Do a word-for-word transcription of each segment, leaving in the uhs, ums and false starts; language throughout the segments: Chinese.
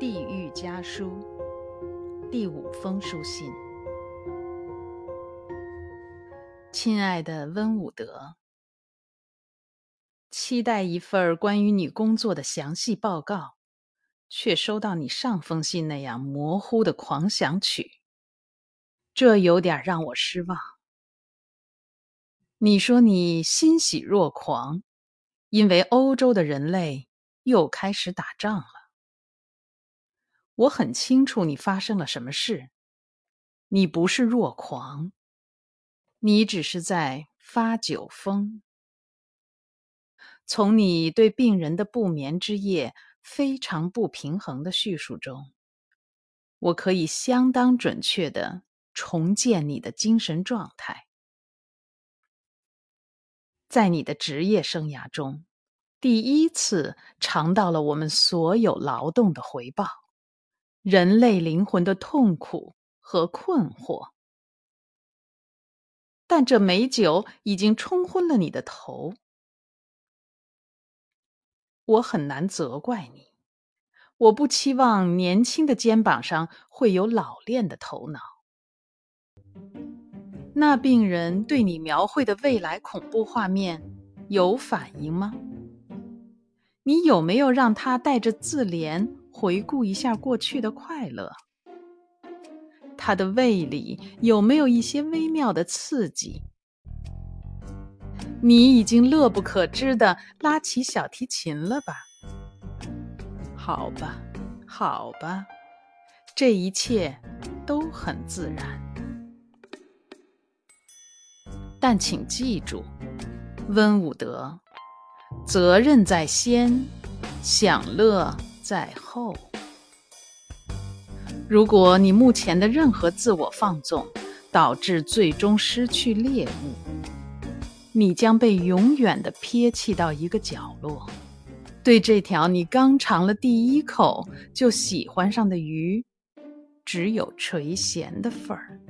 地狱家书第五封书信。亲爱的温伍德，期待一份关于你工作的详细报告，却收到你上封信那样模糊的狂想曲，这有点让我失望。你说你欣喜若狂，因为欧洲的人类又开始打仗了。我很清楚你发生了什么事，你不是若狂，你只是在发酒疯。从你对病人的不眠之夜非常不平衡的叙述中，我可以相当准确地重建你的精神状态。在你的职业生涯中，第一次尝到了我们所有劳动的回报，人类灵魂的痛苦和困惑。但这美酒已经冲昏了你的头。我很难责怪你，我不期望年轻的肩膀上会有老练的头脑。那病人对你描绘的未来恐怖画面有反应吗？你有没有让他带着自怜回顾一下过去的快乐？他的胃里有没有一些微妙的刺激？你已经乐不可支地拉起小提琴了吧？好吧，好吧，这一切都很自然。但请记住，温伍德，责任在先，享乐在后。如果你目前的任何自我放纵导致最终失去猎物，你将被永远地撇弃到一个角落，对这条你刚尝了第一口就喜欢上的鱼，只有垂涎的份儿。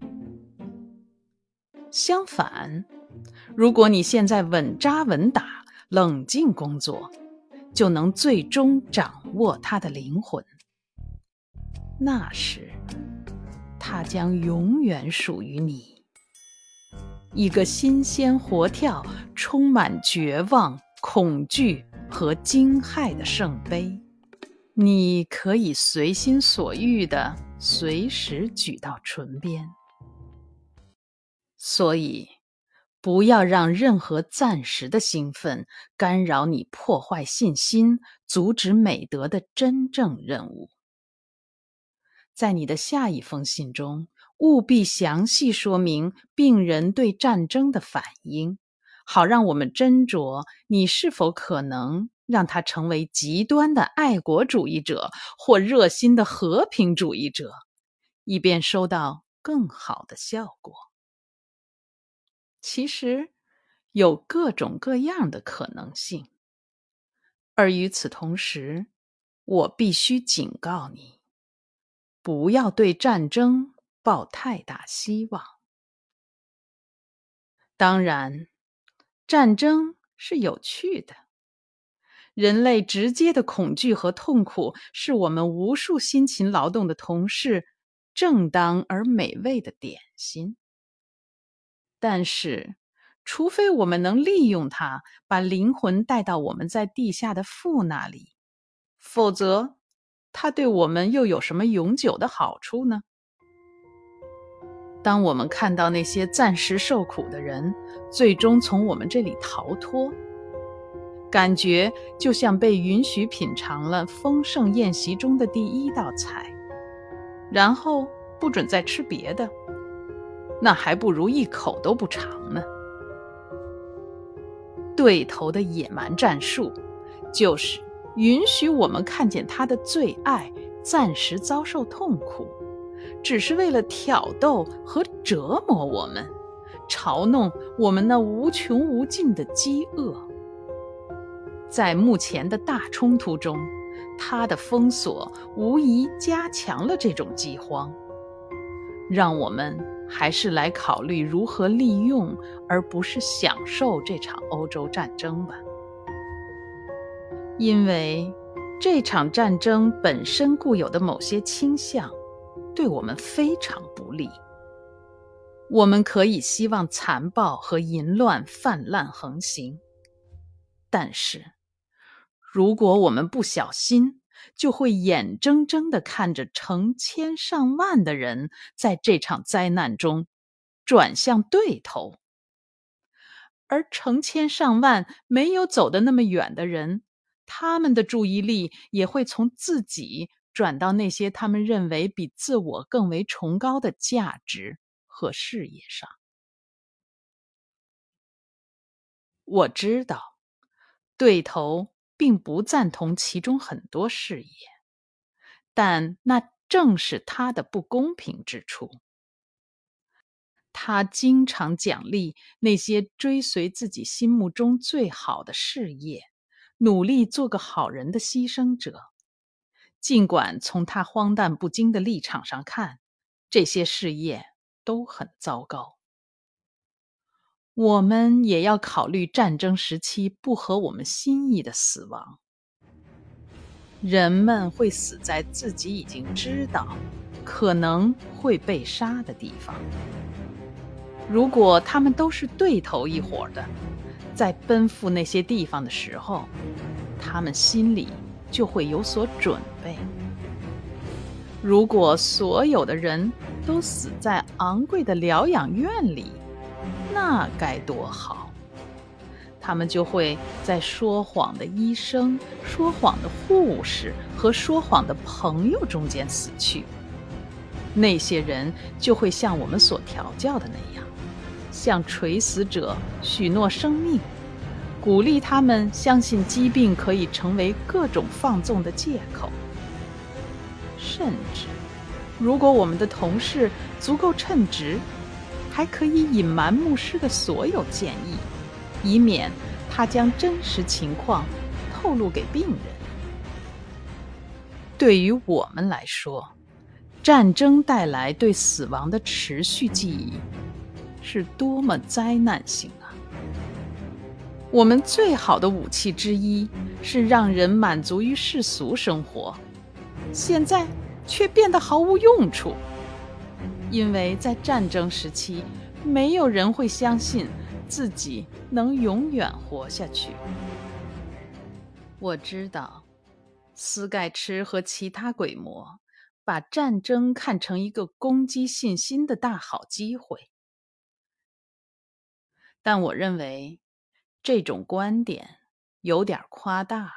相反，如果你现在稳扎稳打，冷静工作，就能最终掌握它的灵魂。那时，它将永远属于你。一个新鲜活跳、充满绝望、恐惧和惊骇的圣杯，你可以随心所欲地随时举到唇边。所以，不要让任何暂时的兴奋干扰你破坏信心、阻止美德的真正任务。在你的下一封信中，务必详细说明病人对战争的反应，好让我们斟酌你是否可能让他成为极端的爱国主义者或热心的和平主义者，以便收到更好的效果。其实，有各种各样的可能性。而与此同时，我必须警告你，不要对战争抱太大希望。当然，战争是有趣的。人类直接的恐惧和痛苦是我们无数辛勤劳动的同事正当而美味的点心。但是，除非我们能利用它，把灵魂带到我们在地下的父那里，否则，它对我们又有什么永久的好处呢？当我们看到那些暂时受苦的人最终从我们这里逃脱，感觉就像被允许品尝了丰盛宴席中的第一道菜，然后不准再吃别的，那还不如一口都不尝呢。对头的野蛮战术，就是允许我们看见他的最爱暂时遭受痛苦，只是为了挑逗和折磨我们，嘲弄我们那无穷无尽的饥饿。在目前的大冲突中，他的封锁无疑加强了这种饥荒。让我们还是来考虑如何利用，而不是享受这场欧洲战争吧。因为这场战争本身固有的某些倾向，对我们非常不利。我们可以希望残暴和淫乱泛滥横行，但是如果我们不小心，就会眼睁睁地看着成千上万的人在这场灾难中转向对头。而成千上万没有走得那么远的人，他们的注意力也会从自己转到那些他们认为比自我更为崇高的价值和事业上。我知道，对头并不赞同其中很多事业，但那正是他的不公平之处。他经常奖励那些追随自己心目中最好的事业，努力做个好人的牺牲者。尽管从他荒诞不经的立场上看，这些事业都很糟糕。我们也要考虑战争时期不合我们心意的死亡。人们会死在自己已经知道可能会被杀的地方。如果他们都是对头一伙的，在奔赴那些地方的时候，他们心里就会有所准备。如果所有的人都死在昂贵的疗养院里，那该多好！他们就会在说谎的医生、说谎的护士和说谎的朋友中间死去。那些人就会像我们所调教的那样，向垂死者许诺生命，鼓励他们相信疾病可以成为各种放纵的借口。甚至，如果我们的同事足够称职，还可以隐瞒牧师的所有建议，以免他将真实情况透露给病人。对于我们来说，战争带来对死亡的持续记忆是多么灾难性啊！我们最好的武器之一是让人满足于世俗生活，现在却变得毫无用处。因为在战争时期，没有人会相信自己能永远活下去。我知道，斯盖茨和其他鬼魔把战争看成一个攻击信心的大好机会，但我认为这种观点有点夸大了。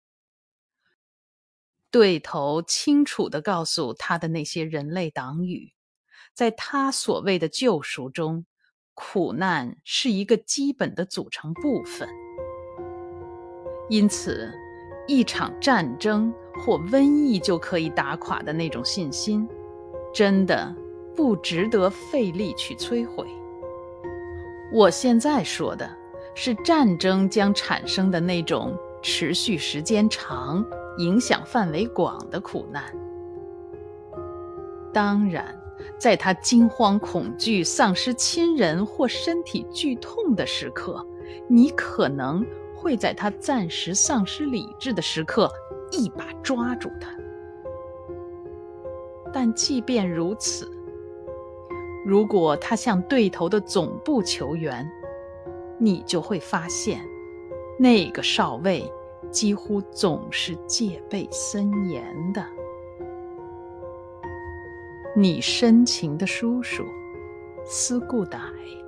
对头清楚地告诉他的那些人类党羽，在他所谓的救赎中，苦难是一个基本的组成部分。因此，一场战争或瘟疫就可以打垮的那种信心，真的不值得费力去摧毁。我现在说的是战争将产生的那种持续时间长、影响范围广的苦难。当然，在他惊慌恐惧、丧失亲人或身体剧痛的时刻，你可能会在他暂时丧失理智的时刻一把抓住他。但即便如此，如果他向对头的总部求援，你就会发现，那个少尉几乎总是戒备森严的。你深情的叔叔，斯顾歹。